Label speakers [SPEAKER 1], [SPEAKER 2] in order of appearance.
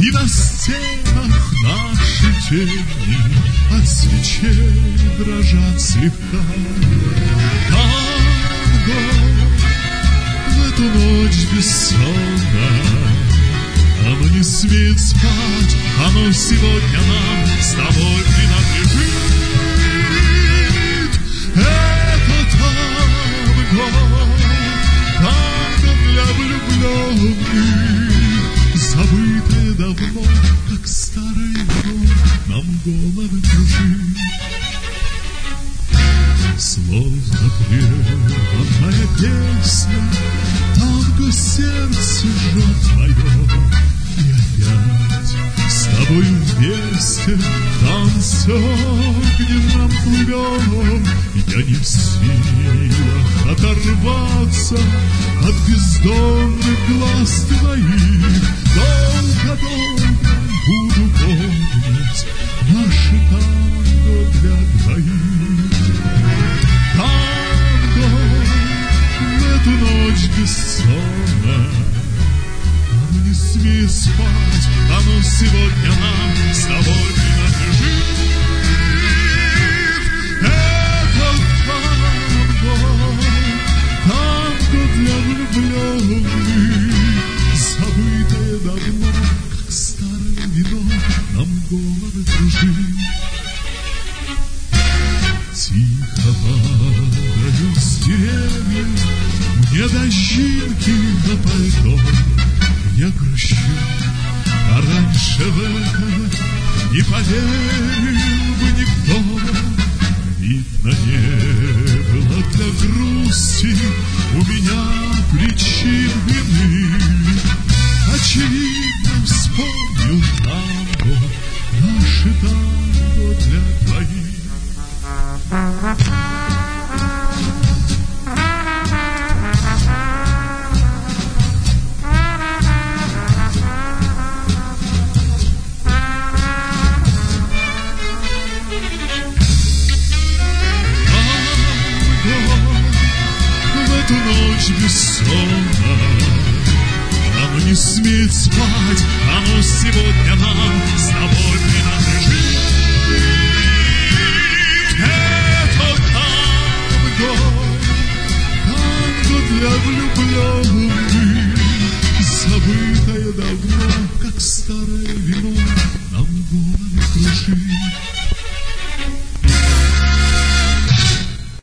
[SPEAKER 1] И на стенах наши тени от свечей дрожат слегка. Танго в эту ночь бессонная, оно не смеет спать, оно сегодня нам с тобой принадлежит. Это танго, танго для влюбленных, забытое давно, как старое вино, нам головы кружит. Словно прерванная песня, танго сердце жжет мое. И опять с тобой вместе танцогнем нам плывем. Я не в силах оторваться от бездонных глаз твоих. Долго-долго буду помнить наше танго для двоих. Танго в эту ночь бессонная, оно не смеет спать, оно сегодня нам с тобой принадлежит. Это танго, танго для влюбленных, забытое давно, как старое вино, нам головы кружит. Тихо падают с деревьев мне дождинки на пальто. Я грущу, а раньше в это не поверил бы никто. Видно, не было для грусти у меня причин иных. Очевидно, вспомнил танго, наше танго для двоих. Ночь бессонная, оно не смеет спать, оно сегодня нам с тобой принадлежит. Это танго, танго для влюбленных, забытое давно, как старое вино,